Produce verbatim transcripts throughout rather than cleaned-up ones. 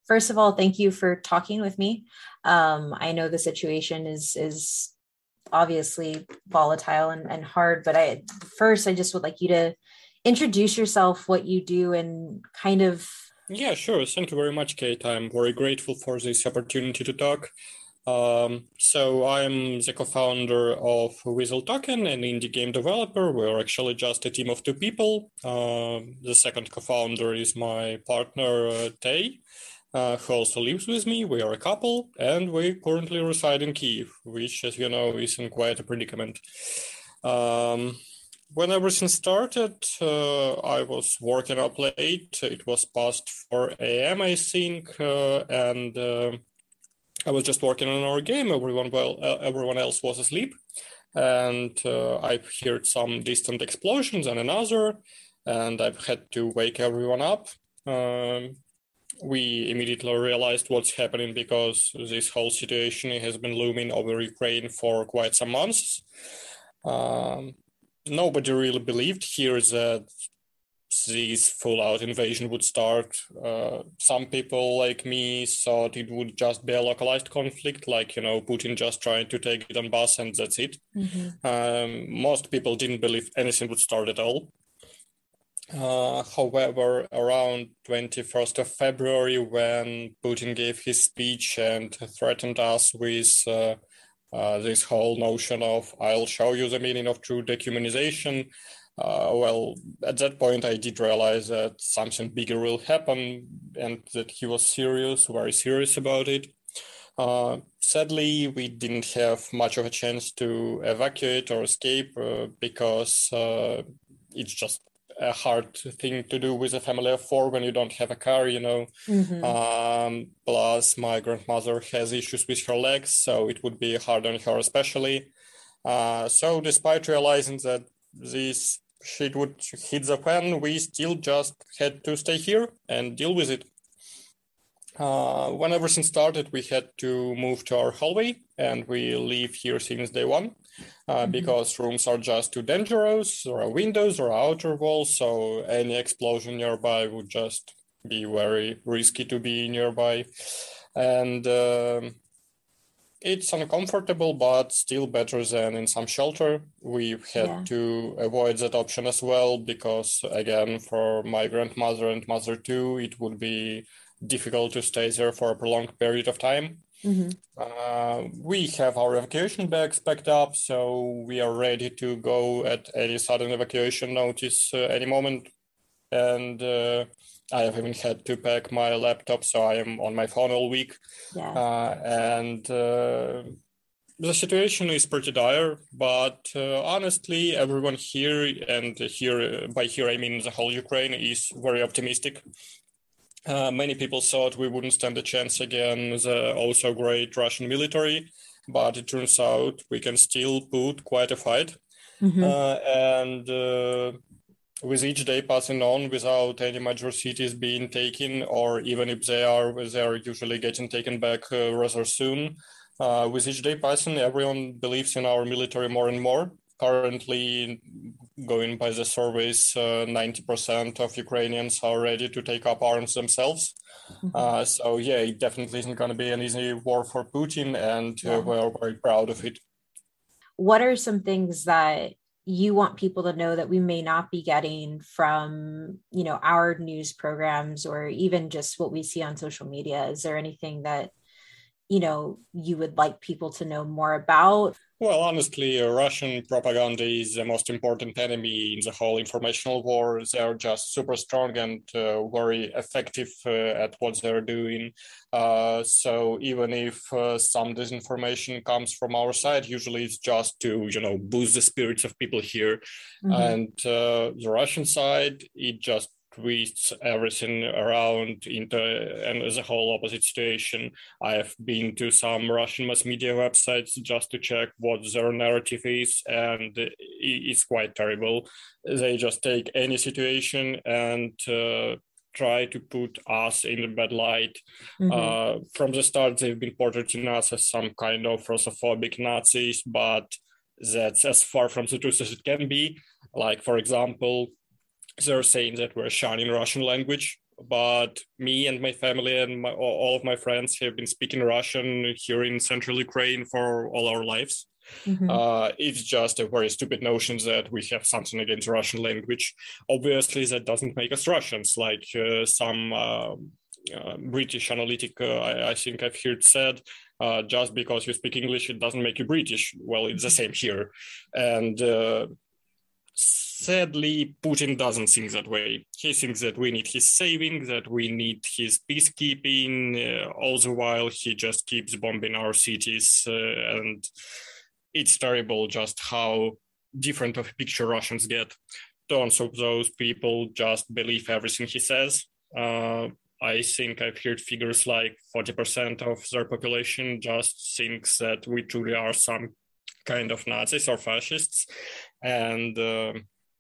first of all, thank you for talking with me. Um, I know the situation is is obviously volatile and, and hard, but I first I just would like you to introduce yourself, what you do, and kind of. Yeah, sure. Thank you very much, Kate. I'm very grateful for this opportunity to talk. Um, so I'm the co-founder of Weasel Token, an indie game developer. We're actually just a team of two people. Uh, the second co-founder is my partner, uh, Tay, uh, who also lives with me. We are a couple, and we currently reside in Kyiv, which, as you know, is in quite a predicament. Um, when everything started, uh, I was working up late. It was past four a.m., I think, uh, and... Uh, I was just working on our game. Everyone, well, uh, everyone else was asleep, and uh, I heard some distant explosions and another, and I've had to wake everyone up. Um, we immediately realized what's happening because this whole situation has been looming over Ukraine for quite some months. Um, nobody really believed here that this full-out invasion would start. Uh, some people like me thought it would just be a localized conflict, like, you know, Putin just trying to take Donbass and that's it. Mm-hmm. Um, most people didn't believe anything would start at all. Uh, however, around twenty-first of February, when Putin gave his speech and threatened us with uh, uh, this whole notion of "I'll show you the meaning of true dehumanization," Uh, well, at that point, I did realize that something bigger will happen and that he was serious, very serious about it. Uh, sadly, we didn't have much of a chance to evacuate or escape uh, because uh, it's just a hard thing to do with a family of four when you don't have a car, you know. Mm-hmm. Um, plus, my grandmother has issues with her legs, so it would be hard on her especially. Uh, so despite realizing that this shit would hit the fan, we still just had to stay here and deal with it. Uh, when everything started, we had to move to our hallway, and we live here since day one uh, mm-hmm. because rooms are just too dangerous. There are windows, there are outer walls, so any explosion nearby would just be very risky to be nearby. And uh, it's uncomfortable, but still better than in some shelter. We've had yeah. to avoid that option as well, because again, for my grandmother and mother too, it would be difficult to stay there for a prolonged period of time. Mm-hmm. Uh, we have our evacuation bags packed up, so we are ready to go at any sudden evacuation notice uh, any moment. And uh, I have even had to pack my laptop, so I am on my phone all week. Yeah. Uh, and uh, the situation is pretty dire, but uh, honestly, everyone here, and here by here I mean the whole Ukraine, is very optimistic. Uh, many people thought we wouldn't stand a chance against the also great Russian military, but it turns out we can still put quite a fight. Mm-hmm. Uh, and uh, with each day passing on without any major cities being taken, or even if they are, they are usually getting taken back uh, rather soon. Uh, with each day passing, everyone believes in our military more and more. Currently, going by the surveys, uh, ninety percent of Ukrainians are ready to take up arms themselves. Mm-hmm. Uh, so yeah, it definitely isn't going to be an easy war for Putin, and uh, yeah. we're very proud of it. What are some things that you want people to know that we may not be getting from, you know, our news programs or even just what we see on social media? Is there anything that, you know, you would like people to know more about? Well, honestly, uh, Russian propaganda is the most important enemy in the whole informational war. They're just super strong and uh, very effective uh, at what they're doing. Uh, so even if uh, some disinformation comes from our side, usually it's just to, you know, boost the spirits of people here. Mm-hmm. And uh, the Russian side, it just twists everything around into and as a whole opposite situation. I have been to some Russian mass media websites just to check what their narrative is, and it's quite terrible. They just take any situation and uh, try to put us in a bad light. Mm-hmm. Uh, from the start, they've been portraying us as some kind of Russophobic Nazis, but that's as far from the truth as it can be. Like, for example, they're saying that we're shunning Russian language, but me and my family and my, all of my friends have been speaking Russian here in central Ukraine for all our lives. Mm-hmm. Uh, it's just a very stupid notion that we have something against the Russian language. Obviously, that doesn't make us Russians, like uh, some uh, uh, British analytic, uh, I, I think I've heard said, uh, just because you speak English, it doesn't make you British. Well, it's the same here. And uh, sadly, Putin doesn't think that way. He thinks that we need his saving, that we need his peacekeeping. Uh, all the while, he just keeps bombing our cities uh, and it's terrible just how different of a picture Russians get. Tons of those people just believe everything he says. Uh, I think I've heard figures like forty percent of their population just thinks that we truly are some kind of Nazis or fascists. And uh,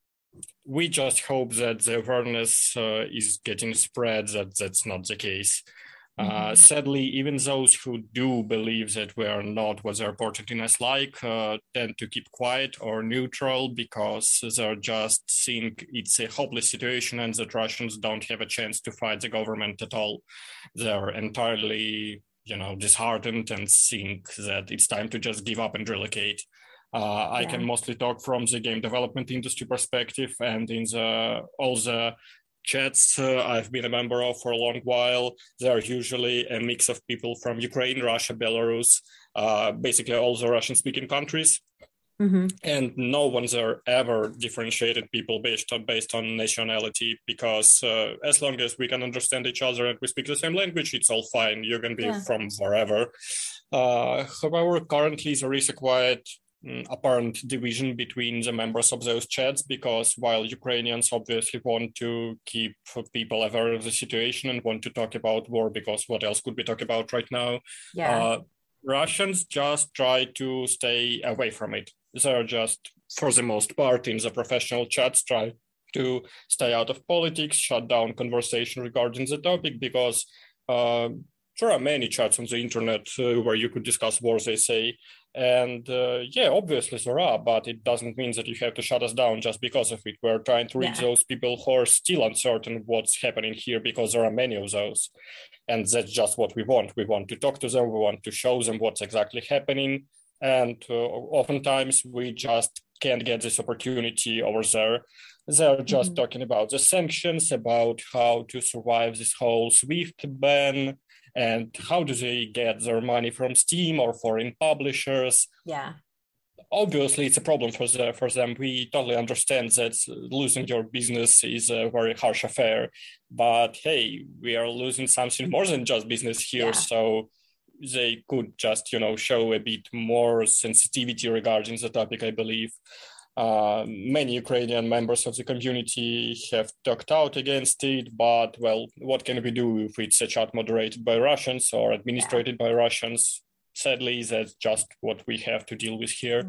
we just hope that the awareness uh, is getting spread, that that's not the case. Uh, sadly, even those who do believe that we are not what they're portraying us like uh, tend to keep quiet or neutral because they just think it's a hopeless situation and that Russians don't have a chance to fight the government at all. They're entirely, you know, disheartened and think that it's time to just give up and relocate. Uh, I yeah. can mostly talk from the game development industry perspective, and in the all the chats uh, I've been a member of for a long while, they are usually a mix of people from Ukraine, Russia, Belarus, uh, basically all the Russian-speaking countries. Mm-hmm. And no one's there ever differentiated people based on, based on nationality, because uh, as long as we can understand each other and we speak the same language, it's all fine. You can be yeah. from wherever. Uh, however, currently there is a quite apparent division between the members of those chats, because while Ukrainians obviously want to keep people aware of the situation and want to talk about war, because what else could we talk about right now? Yeah. Uh, Russians just try to stay away from it. They're just, for the most part, in the professional chats, try to stay out of politics, shut down conversation regarding the topic, because uh, there are many chats on the internet uh, where you could discuss wars, they say. And uh, yeah, obviously there are, but it doesn't mean that you have to shut us down just because of it. We're trying to reach yeah. those people who are still uncertain what's happening here, because there are many of those. And that's just what we want. We want to talk to them. We want to show them what's exactly happening. And uh, oftentimes we just can't get this opportunity over there. They're just mm-hmm. talking about the sanctions, about how to survive this whole SWIFT ban, and how do they get their money from Steam or foreign publishers. Yeah. Obviously, it's a problem for, the, for them. We totally understand that losing your business is a very harsh affair. But hey, we are losing something more than just business here. Yeah. So they could just, you know, show a bit more sensitivity regarding the topic, I believe. Uh, many Ukrainian members of the community have talked out against it, but, well, what can we do if it's a chat moderated by Russians or administrated yeah. by Russians? Sadly, that's just what we have to deal with here.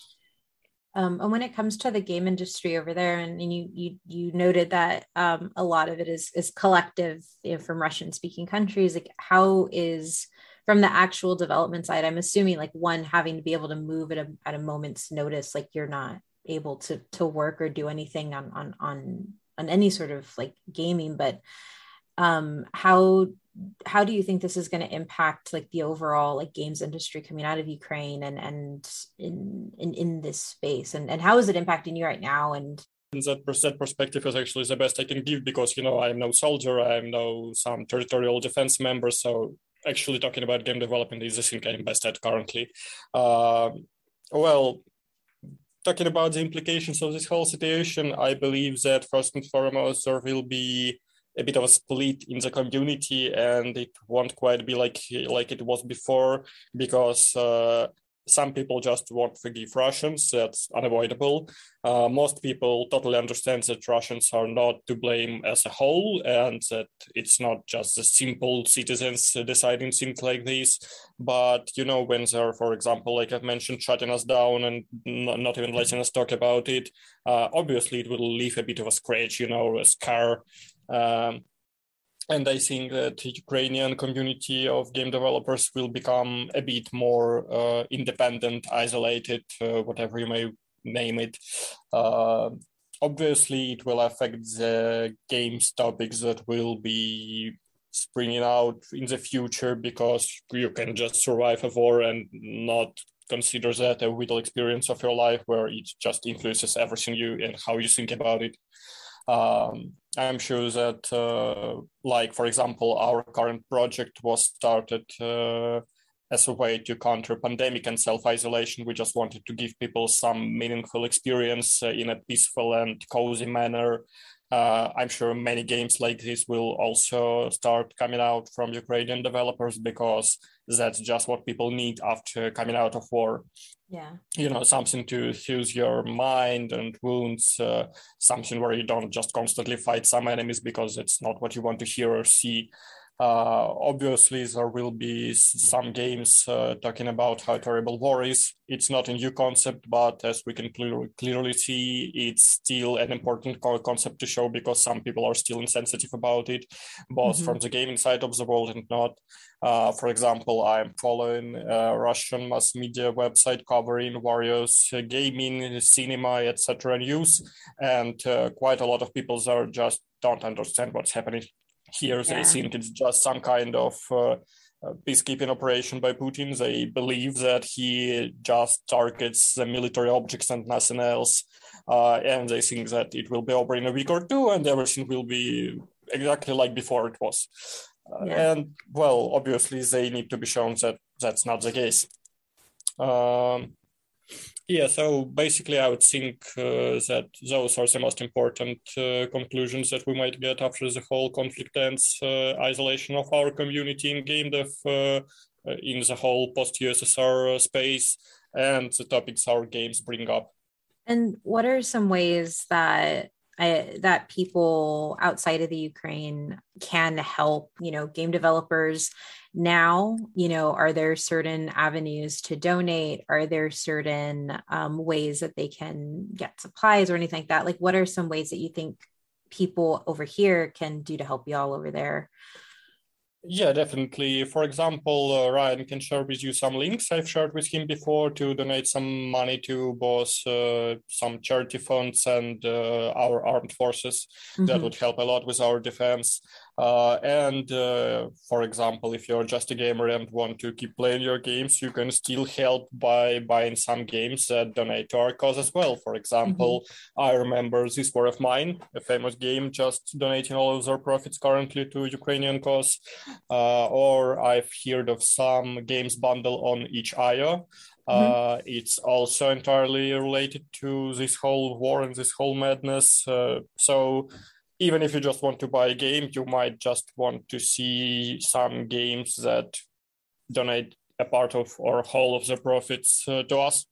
Um, and when it comes to the game industry over there, and, and you you you noted that um, a lot of it is is collective, you know, from Russian-speaking countries. Like, how is, from the actual development side, I'm assuming like one having to be able to move at a at a moment's notice, like you're not able to to work or do anything on on on on any sort of like gaming, but um how how do you think this is going to impact like the overall like games industry coming out of Ukraine and and in in, in this space, and and how is it impacting you right now? And that, that perspective is actually the best I can give, because, you know, I'm no soldier, I'm no some territorial defense member, so actually talking about game development is the thing I'm best at currently. Uh, well, talking about the implications of this whole situation, I believe that first and foremost, there will be a bit of a split in the community, and it won't quite be like, like it was before, because uh, some people just won't forgive Russians. That's unavoidable. Uh, most people totally understand that Russians are not to blame as a whole, and that it's not just the simple citizens deciding things like this. But, you know, when they're, for example, like I've mentioned, shutting us down and not even letting us talk about it, uh, obviously it will leave a bit of a scratch, you know, a scar. Um, And I think that the Ukrainian community of game developers will become a bit more uh, independent, isolated, uh, whatever you may name it. Uh, obviously, it will affect the games topics that will be springing out in the future, because you can just survive a war and not consider that a vital experience of your life, where it just influences everything you and how you think about it. Um, I'm sure that, uh, like, for example, our current project was started uh, as a way to counter pandemic and self-isolation. We just wanted to give people some meaningful experience uh, in a peaceful and cozy manner. Uh, I'm sure many games like this will also start coming out from Ukrainian developers, because that's just what people need after coming out of war. Yeah. You know, something to soothe your mind and wounds, uh, something where you don't just constantly fight some enemies because it's not what you want to hear or see. Uh, obviously, there will be some games uh, talking about how terrible war is. It's not a new concept, but as we can clearly, clearly see, it's still an important concept to show, because some people are still insensitive about it, both mm-hmm. from the gaming side of the world and not. Uh, for example, I'm following a Russian mass media website covering various uh, gaming, cinema, et cetera news, and uh, quite a lot of people there just don't understand what's happening here. Yeah. They think it's just some kind of uh, peacekeeping operation by Putin. They believe that he just targets the military objects and nothing else. Uh, and they think that it will be over in a week or two and everything will be exactly like before it was. Uh, yeah. And, well, obviously they need to be shown that that's not the case. Um, Yeah, so basically I would think uh, that those are the most important uh, conclusions that we might get after the whole conflict ends, uh, isolation of our community in game dev uh, in the whole post-U S S R space, and the topics our games bring up. And what are some ways that I, that people outside of the Ukraine can help, you know, game developers now? You know, are there certain avenues to donate? Are there certain um, ways that they can get supplies or anything like that? Like, what are some ways that you think people over here can do to help y'all over there? Yeah, definitely. For example, uh, Ryan can share with you some links I've shared with him before to donate some money to both uh, some charity funds and uh, our armed forces. Mm-hmm. That would help a lot with our defense. Uh, and uh, for example, if you're just a gamer and want to keep playing your games, you can still help by buying some games that donate to our cause as well. For example, mm-hmm. I remember This War of Mine, a famous game, just donating all of their profits currently to Ukrainian cause. Uh, or I've heard of some games bundle on itch dot io. Uh, mm-hmm. It's also entirely related to this whole war and this whole madness. Uh, so even if you just want to buy a game, you might just want to see some games that donate a part of or whole of the profits uh, to us.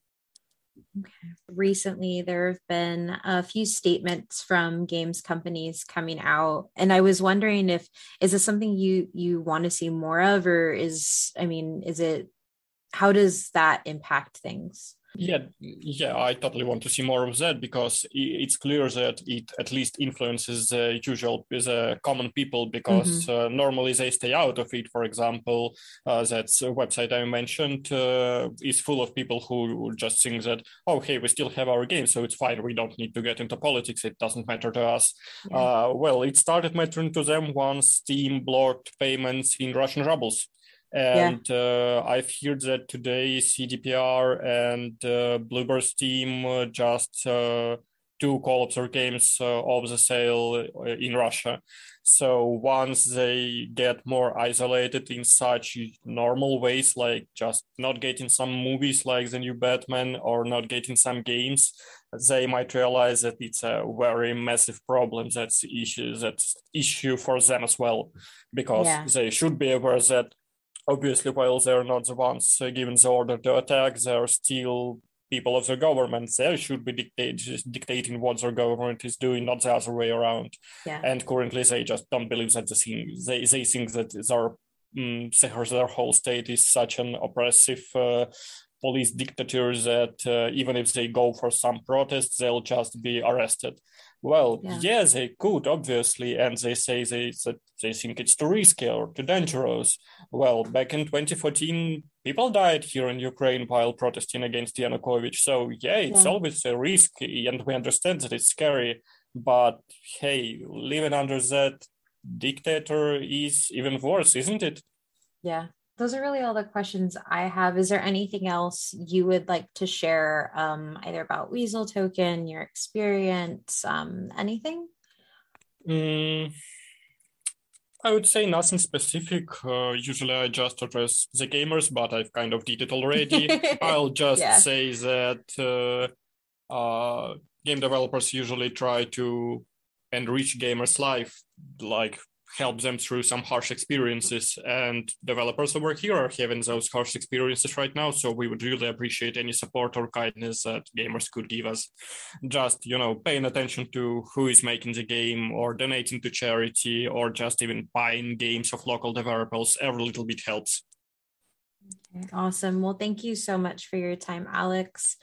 Okay. Recently, there have been a few statements from games companies coming out, and I was wondering if is this something you you want to see more of, or is I mean, is it how does that impact things? Yeah, yeah, I totally want to see more of that, because it's clear that it at least influences the usual, the common people, because mm-hmm. uh, normally they stay out of it. For example, uh, that website I mentioned uh, is full of people who just think that, oh, hey, we still have our game, so it's fine. We don't need to get into politics. It doesn't matter to us. Yeah. Uh, well, it started mattering to them once Steam blocked payments in Russian rubles. And yeah. uh, I've heard that today C D P R and uh, Bloober's team uh, just uh, took all of their games uh, off the sale in Russia. So once they get more isolated in such normal ways, like just not getting some movies like the new Batman or not getting some games, they might realize that it's a very massive problem. That's issue, that's issue for them as well, because yeah. they should be aware that obviously, while they're not the ones uh, given the order to attack, they're still people of the government. They should be dictate, dictating what their government is doing, not the other way around. Yeah. And currently, they just don't believe that the thing. They they think that their um, their whole state is such an oppressive uh, police dictator that uh, even if they go for some protests, they'll just be arrested. Well, yeah. yeah, they could, obviously, and they say they that they think it's too risky or too dangerous. Well, back in twenty fourteen, people died here in Ukraine while protesting against Yanukovych. So yeah, it's Yeah. always a risk, and we understand that it's scary. But hey, living under that dictator is even worse, isn't it? Yeah. Those are really all the questions I have. Is there anything else you would like to share, um, either about Weasel Token, your experience, um, anything? Mm, I would say nothing specific. Uh, usually I just address the gamers, but I've kind of did it already. I'll just Yeah. say that uh, uh, game developers usually try to enrich gamers' life, like help them through some harsh experiences. And developers over here are having those harsh experiences right now. So we would really appreciate any support or kindness that gamers could give us. Just, you know, paying attention to who is making the game or donating to charity or just even buying games of local developers. Every little bit helps. Okay, awesome. Well, thank you so much for your time, Alex.